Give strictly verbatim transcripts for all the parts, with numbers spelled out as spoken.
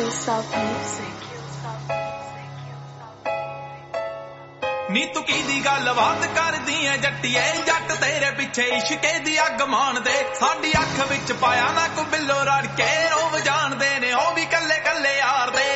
South Music. ਨੀ ਤੂੰ ਕਿਹਦੀ ਗੱਲ ਬਾਤ ਕਰਦੀ ਐ ਜੱਟੀਏ ਜੱਟ ਤੇਰੇ ਪਿੱਛੇ ਇਸ਼ਕੇ ਦੀ ਅੱਗ ਮਾਣਦੇ ਸਾਡੀ ਅੱਖ ਵਿੱਚ ਪਾਇਆ ਨਾ ਕੋ ਬਿੱਲੋ ਰੜ ਕੇ ਰੋਵ ਜਾਣਦੇ ਨੇ ਉਹ ਵੀ ਕੱਲੇ ਕੱਲੇ ਯਾਰ ਦੇ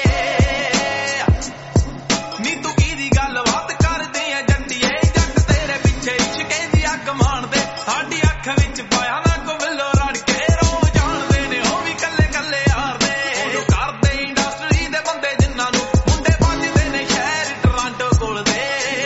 ਨੀ ਤੂੰ ਕਿਹਦੀ ਗੱਲ ਬਾਤ ਕਰਦੀ ਐ ਜੱਟੀਏ ਜੱਟ ਤੇਰੇ ਪਿੱਛੇ ਇਸ਼ਕੇ ਦੀ ਅੱਗ ਮਾਣਦੇ ਸਾਡੀ ਅੱਖ ਵਿੱਚ ਪਾਇਆ ਨਾ ਕੋ ਬਿੱਲੋ ਰੜ ਕੇ ਰੋਵ ਜਾਣਦੇ ਨੇ ਉਹ ਵੀ ਕੱਲੇ ਕੱਲੇ ਯਾਰ ਦੇ ਉਹ ਕਰਦੇ ਇੰਡਸਟਰੀ ਦੇ ਬੰਦੇ ਜਿਨ੍ਹਾਂ ਨੂੰ ਮੁੰਡੇ ਵੱਜਦੇ ਨੇ ਸ਼ਹਿਰ ਟੋਰਾਂਟੋ ਕੋਲ ਦੇ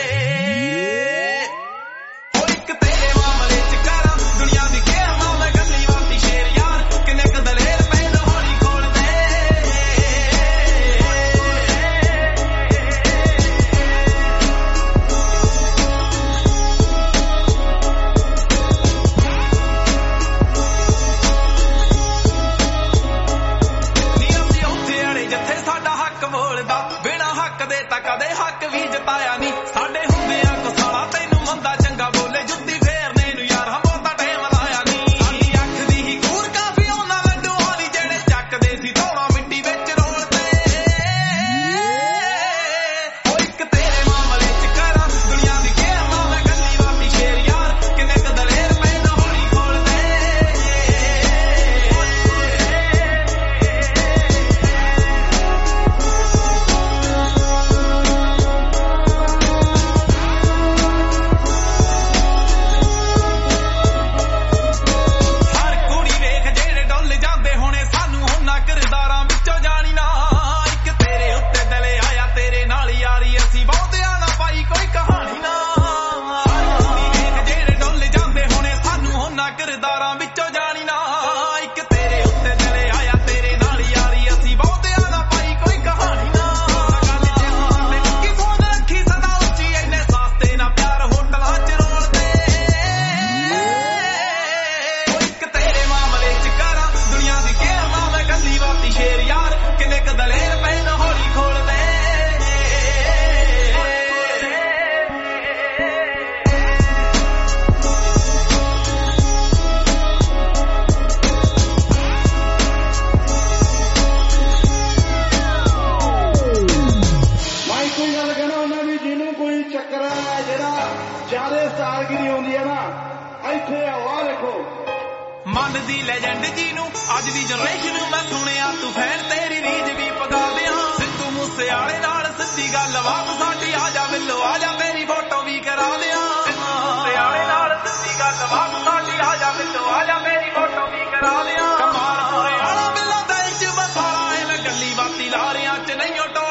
ਬਿਨਾ ਹੱਕ ਦੇ ਤਾਂ ਕਦੇ ਹੱਕ ਵੀ ਜਤਾਇਆ ਨਹੀਂ ਸਾਡੇ ਹੁੰਦੇ ਆ ਕਸਾਲਾ ਤੈਨੂੰ ਮੰਦਾ ਚੰਗਾ ਬੋਲੇ ਜੁੱਤੀ ਫੇਰਨੇ ਨੂੰ ਯਾਰ ਹਮੋਤਾ ਟਾਈਮ ਲਾਇਆ ਨਹੀਂ ਸਾਡੀ ਅੱਖ ਦੀ ਹੀ ਕੂਰ ਕਾਫੀ ਉਹਨਾਂ ਲੱਡੂ ਵਾਲੀ ਜਿਹੜੇ ਚੱਕਦੇ ਸੀ ਧੌਣਾ ਮਿੱਟੀ ਵਿੱਚ ਰੋਲਦੇ ਉਹ ਇੱਕ ਤੇਰੇ ਮਾਮਲੇ ਚ ਕਰਾਂ ਦੁਨੀਆ ਦੀ ਖੇਮਾਂ ਮੈਂ ਗੱਲੀ ਵਾਤੀ ਸ਼ੇਰ ਯਾਰ ਕਿੰਨੇ ਕ ਦਲੇਰ ਮੈਨੂੰ ਹੌਲੀ ਖੋਲਦੇ ਕਿਰਦਾਰਾਂ ਵਿੱਚੋਂ ਜਾਣੀ ਨਾ ਇੱਕ ਤੇਰੇ ਉੱਤੇ ਦਲੇ ਆਇਆ ਤੇਰੇ ਨਾਲ ਯਾਰੀ ਅਸੀਂ ਬਹੁਤਿਆਂ ਨਾ ਪਾਈ ਕੋਈ ਕਹਾਣੀ ਨਾ ਵੇਖ ਜਿਹੜੇ ਡੁੱਲ ਜਾਂਦੇ ਹੁਣੇ ਸਾਨੂੰ ਉਹਨਾਂ ਕਿਰਦਾਰਾਂ ਵਿੱਚੋਂ ਜਾਣੀ ਨਾ ਇੱਕ ਤੇਰੇ ਉੱਤੇ ਦਲੇ ਆਇਆ ਤੇਰੇ ਨਾਲ ਯਾਰੀ ਅਸੀਂ ਬਹੁਤਿਆਂ ਨਾ ਪਾਈ ਕੋਈ ਕਹਾਣੀ ਨਾ ਗੱਲ ਤੇ ਕੀ ਸੋਚ ਰੱਖੀ ਸਦਾ ਉੱਚੀ ਇੰਨੇ ਸਸਤੇ ਨਾ ਪਿਆਰ ਹੋਟਲਾਂ ਚ ਰੋਲਦੇ ਇੱਕ ਤੇਰੇ ਮਾਮਲੇ ਚ ਕਰਾਂ ਦੁਨੀਆ ਦੀ ਖੇਮਾਂ ਮੈਂ ਗੱਲੀ ਵਾਤੀ ਸ਼ੇਰ ਯਾਰ ਕਿੰਨੇ ਕ ਦਲੇਰ ਮੈਨੂੰ ਹੌਲੀ ਖੋਲਦੇ ਮੈਂ ਕੋਈ ਗੱਲ ਕਹਿਣਾ ਉਹਨਾਂ ਦੀ ਜਿਹਨੂੰ ਕੋਈ ਚੱਕਰ ਹੈ ਜਿਹੜਾ ਜ਼ਿਆਦਾ ਸਟਾਰਗਿਰੀ ਹੁੰਦੀ ਹੈ ਨਾ ਇੱਥੇ ਆਓ ਆ ਦੇਖੋ ਮਨ ਦੀ ਲੈਜੈਂਡ ਜੀ ਨੂੰ ਅੱਜ ਦੀ ਜਨਰੇਸ਼ਨ ਨੂੰ ਮੈਂ ਸੁਣਿਆ ਤੂੰ ਫੈਨ ਤੇਰੀ ਰੀਝ ਵੀ ਪਗਾ ਦਿਆਂ ਸਿੱਧੂ ਮੂਸੇ ਵਾਲੇ ਨਾਲ ਸਿੱਧੀ ਗੱਲ ਬਾਤ ਸਾਡੀ ਆ ਜਾ ਬਿੱਲੋ ਆ ਜਾ ਤੇਰੀ ਫੋਟੋ ਵੀ ਕਰਾ ਦਿਆਂ ਸਿੱਧੂ ਮੂਸੇ ਵਾਲੇ ਨਾਲ ਸਿੱਧੀ ਗੱਲ ਬਾਤ ਸਾਡੀ ਆ ਜਾ ਬਿੱਲੋ ਆ ਜਾ ਤੇਰੀ ਫੋਟੋ ਵੀ ਕਰਾ ਦਿਆਂ ਕਮਾਲ ਹੋਏ ਵਾਲਾ ਬਿੱਲੋ ਦਿਲ ਚ ਬਸਾਲਾ ਐਵੇਂ ਗੱਲੀ ਬਾਤੀ ਲਾਰਿਆਂ ਚ ਨਹੀਂ ਓਟੋ